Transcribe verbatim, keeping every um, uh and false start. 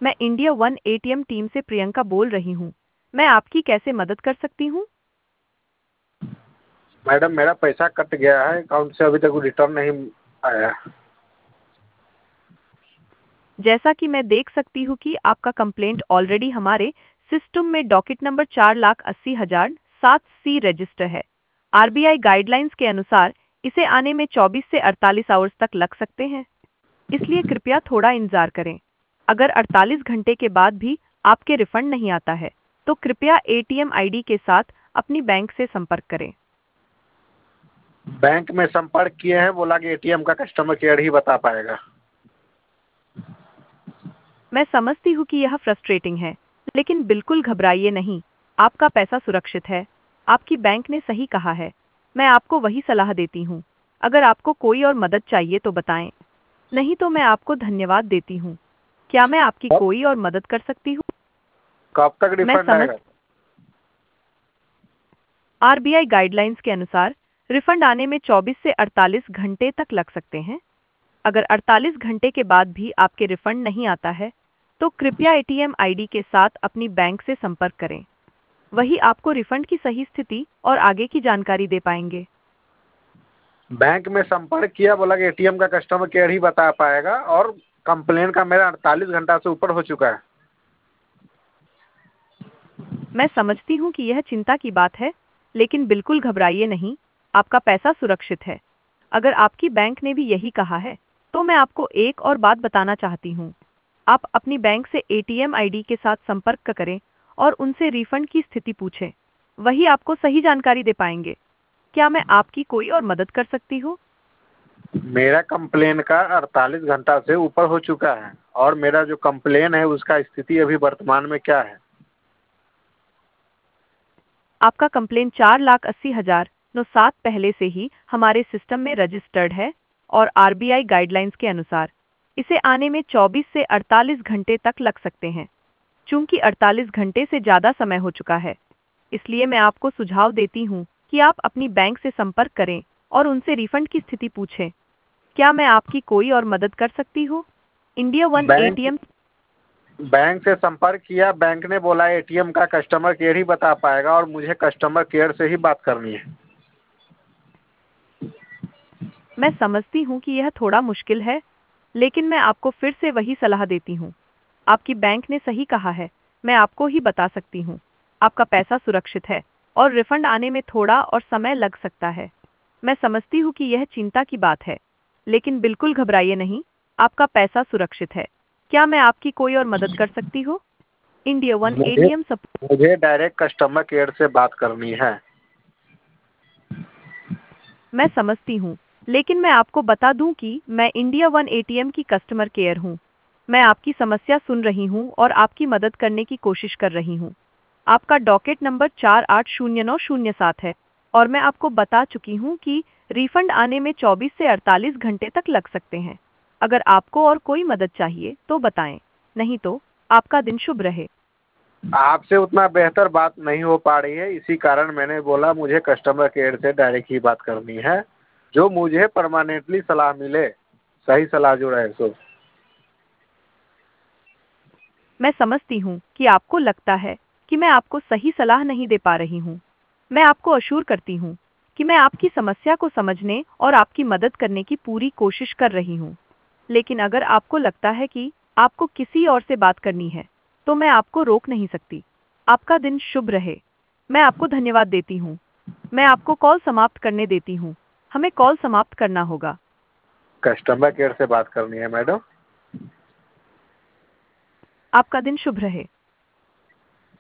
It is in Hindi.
मैं इंडिया वन एटीएम टीम से प्रियंका बोल रही हूँ। मैं आपकी कैसे मदद कर सकती हूँ? मैडम मेरा पैसा कट गया है अकाउंट से, अभी तक रिटर्न नहीं आया। जैसा कि मैं देख सकती हूँ कि आपका कंप्लेंट ऑलरेडी हमारे सिस्टम में डॉकेट नंबर चार लाख अस्सी हजार सात सी रजिस्टर है। आरबीआई गाइडलाइंस के अनुसार इसे आने में चौबीस से अड़तालीस आवर्स तक लग सकते हैं, इसलिए कृपया थोड़ा इंतजार करें। अगर अड़तालीस घंटे के बाद भी आपके रिफंड नहीं आता है, तो कृपया एटीएम आईडी के साथ अपनी बैंक से संपर्क करें। बैंक में संपर्क किए हैं, बोला कि एटीएम का कस्टमर केयर ही बता पाएगा। मैं समझती हूँ कि यह फ्रस्ट्रेटिंग है, लेकिन बिल्कुल घबराइए नहीं। आपका पैसा सुरक्षित है। आपकी बैंक ने सही कहा है। मैं आपको वही सलाह देती हूँ। अगर आपको कोई और मदद चाहिए तो बताएं, नहीं तो मैं आपको धन्यवाद देती हूँ। क्या मैं आपकी कब कोई और मदद कर सकती हूँ? कब तक मैं रिफंड समझ आएगा? आरबीआई गाइडलाइंस के अनुसार रिफंड आने में चौबीस से अड़तालीस घंटे तक लग सकते हैं। अगर अड़तालीस घंटे के बाद भी आपके रिफंड नहीं आता है, तो कृपया एटीएम आईडी के साथ अपनी बैंक से संपर्क करें। वही आपको रिफंड की सही स्थिति और आगे की जानकारी दे पाएंगे। बैंक में संपर्क किया, बोला कि एटीएम का कस्टमर केयर ही बता पाएगा, और कंप्लेन का मेरा अड़तालीस घंटा से ऊपर हो चुका है। मैं समझती हूँ कि यह चिंता की बात है, लेकिन बिल्कुल घबराइए नहीं। आपका पैसा सुरक्षित है। अगर आपकी बैंक ने भी यही कहा है, तो मैं आपको एक और बात बताना चाहती हूँ। आप अपनी बैंक से एटीएम आईडी के साथ संपर्क करें और उनसे रिफंड की स्थिति पूछें। वही आपको सही जानकारी दे पाएंगे। क्या मैं आपकी कोई और मदद कर सकती हूँ? मेरा कंप्लेन का अड़तालीस घंटा से ऊपर हो चुका है, और मेरा जो कंप्लेन है उसका स्थिति अभी वर्तमान में क्या है? आपका कंप्लेन चार लाख अस्सी हजार नौ सात पहले से ही हमारे सिस्टम में रजिस्टर्ड है, और आरबीआई गाइडलाइंस के अनुसार इसे आने में चौबीस से अड़तालीस घंटे तक लग सकते हैं। चूंकि अड़तालीस घंटे से ज़्यादा समय हो चुका है, इसलिए मैं आपको सुझाव देती हूँ कि आप अपनी बैंक से संपर्क करें और उनसे रिफंड की स्थिति पूछें। क्या मैं आपकी कोई और मदद कर सकती हूँ? India one bank ATM bank से संपर्क किया, बैंक ने बोला एटीएम का कस्टमर केयर ही बता पाएगा, और मुझे कस्टमर केयर से ही बात करनी है। मैं समझती हूँ कि यह थोड़ा मुश्किल है, लेकिन मैं आपको फिर से वही सलाह देती हूँ। आपकी बैंक ने सही कहा है। मैं आपको ही बता सकती हूँ। आपका पैसा सुरक्षित है, और रिफंड आने में थोड़ा और समय लग सकता है। मैं समझती हूँ कि यह चिंता की बात है, लेकिन बिल्कुल घबराइए नहीं। आपका पैसा सुरक्षित है। क्या मैं आपकी कोई और मदद कर सकती हूँ? इंडिया वन मुझे एटीएम सपोर्ट। मुझे डायरेक्ट कस्टमर केयर से बात करनी है। मैं समझती हूँ, लेकिन मैं आपको बता दूं कि मैं इंडिया वन एटीएम की कस्टमर केयर हूँ। मैं आपकी समस्या सुन रही हूँ और आपकी मदद करने की कोशिश कर रही हूँ। आपका डॉकेट नंबर चार आठ शून्य नौ शून्य सात है, और मैं आपको बता चुकी हूँ कि रिफंड आने में चौबीस से अड़तालीस घंटे तक लग सकते हैं। अगर आपको और कोई मदद चाहिए तो बताएं, नहीं तो आपका दिन शुभ रहे। आपसे उतना बेहतर बात नहीं हो पा रही है, इसी कारण मैंने बोला मुझे कस्टमर केयर से डायरेक्ट ही बात करनी है, जो मुझे परमानेंटली सलाह मिले, सही सलाह जो रहे सो। मैं समझती हूँ कि आपको लगता है कि मैं आपको सही सलाह नहीं दे पा रही हूँ। मैं आपको अशूर करती हूँ कि मैं आपकी समस्या को समझने और आपकी मदद करने की पूरी कोशिश कर रही हूँ। लेकिन अगर आपको लगता है कि आपको किसी और से बात करनी है, तो मैं आपको रोक नहीं सकती। आपका दिन शुभ रहे। मैं आपको धन्यवाद देती हूँ। मैं आपको कॉल समाप्त करने देती हूँ। हमें कॉल समाप्त करना होगा। कस्टमर केयर से बात करनी है मैडम। आपका दिन शुभ रहे।